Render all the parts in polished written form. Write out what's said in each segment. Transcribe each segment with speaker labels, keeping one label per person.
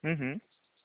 Speaker 1: Uhum.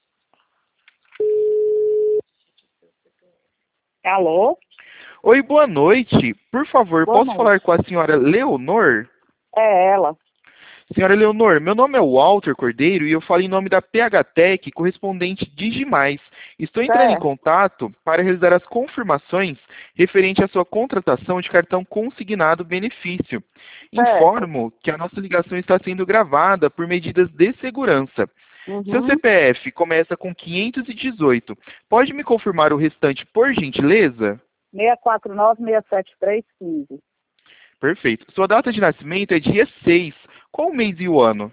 Speaker 2: Alô?
Speaker 1: Oi, boa noite. Por favor,
Speaker 2: Boa
Speaker 1: posso
Speaker 2: noite.
Speaker 1: falar com a senhora Leonor?
Speaker 2: É ela.
Speaker 1: Senhora Leonor, meu nome é Walter Cordeiro e eu falo em nome da PHTEC, correspondente Digimais. Estou entrando em
Speaker 2: Certo,
Speaker 1: contato para realizar as confirmações referente à sua contratação de cartão consignado benefício.
Speaker 2: certo.
Speaker 1: Informo que a nossa ligação está sendo gravada por medidas de segurança. Seu
Speaker 2: Uhum.
Speaker 1: CPF começa com 518. Pode me confirmar o restante, por gentileza?
Speaker 2: 649-673-15.
Speaker 1: Perfeito. Sua data de nascimento é dia 6. Qual o mês e o ano?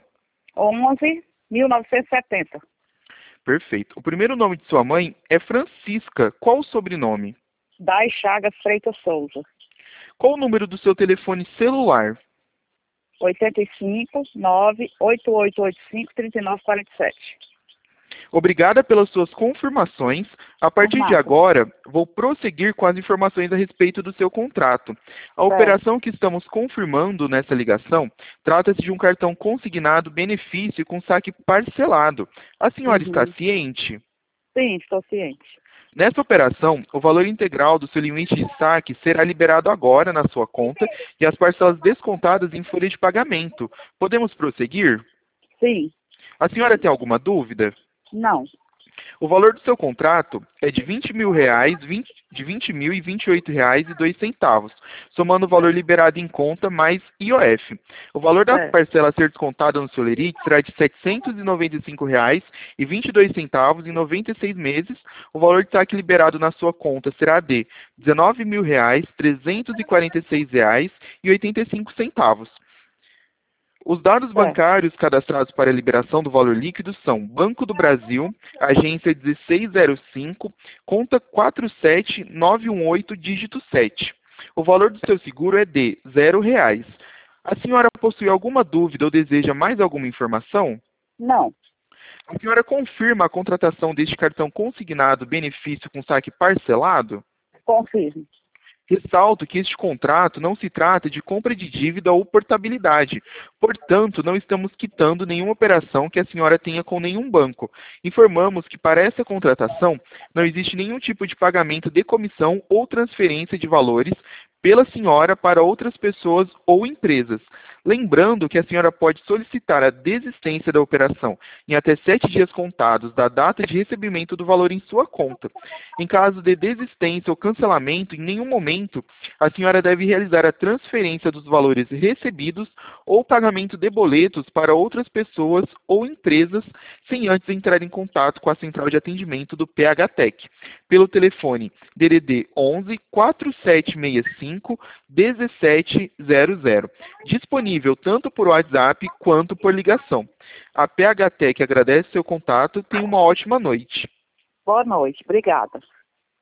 Speaker 2: 11-1970.
Speaker 1: Perfeito. O primeiro nome de sua mãe é Francisca. Qual o sobrenome?
Speaker 2: Dai Chagas Freitas Souza.
Speaker 1: Qual o número do seu telefone celular?
Speaker 2: 85-98885-3947.
Speaker 1: Obrigada pelas suas confirmações. A
Speaker 2: Por
Speaker 1: partir de
Speaker 2: nada.
Speaker 1: agora, vou prosseguir com as informações a respeito do seu contrato. A
Speaker 2: Certo.
Speaker 1: operação que estamos confirmando nessa ligação trata-se de um cartão consignado benefício com saque parcelado. A senhora está
Speaker 2: Uhum.
Speaker 1: ciente?
Speaker 2: Sim, estou ciente.
Speaker 1: Nessa operação, o valor integral do seu limite de saque será liberado agora na sua conta e as parcelas descontadas em folha de pagamento. Podemos prosseguir?
Speaker 2: Sim.
Speaker 1: A senhora tem alguma dúvida?
Speaker 2: Não.
Speaker 1: O valor do seu contrato é de R$ 20.000, de R$ 20.028,02, somando o valor liberado em conta mais IOF. O valor da
Speaker 2: Certo.
Speaker 1: parcela a ser descontada no seu Lerite será de R$ 795,22 em 96 meses. O valor de saque liberado na sua conta será de R$ 19.346,85. Os dados
Speaker 2: Certo.
Speaker 1: bancários cadastrados para a liberação do valor líquido são Banco do Brasil, agência 1605, conta 47918, dígito 7. O valor do seu seguro é de R$ 0. A senhora possui alguma dúvida ou deseja mais alguma informação?
Speaker 2: Não.
Speaker 1: A senhora confirma a contratação deste cartão consignado benefício com saque parcelado?
Speaker 2: Confirme.
Speaker 1: Ressalto que este contrato não se trata de compra de dívida ou portabilidade. Portanto, não estamos quitando nenhuma operação que a senhora tenha com nenhum banco. Informamos que para essa contratação não existe nenhum tipo de pagamento de comissão ou transferência de valores pela senhora para outras pessoas ou empresas. Lembrando que a senhora pode solicitar a desistência da operação em até 7 dias contados da data de recebimento do valor em sua conta. Em caso de desistência ou cancelamento, em nenhum momento a senhora deve realizar a transferência dos valores recebidos ou pagamento de boletos para outras pessoas ou empresas sem antes entrar em contato com a central de atendimento do PHTEC pelo telefone DDD 11 4765 1700, disponível tanto por WhatsApp quanto por ligação. A PHTEC agradece seu contato e tenha uma ótima noite.
Speaker 2: Boa noite. Obrigada.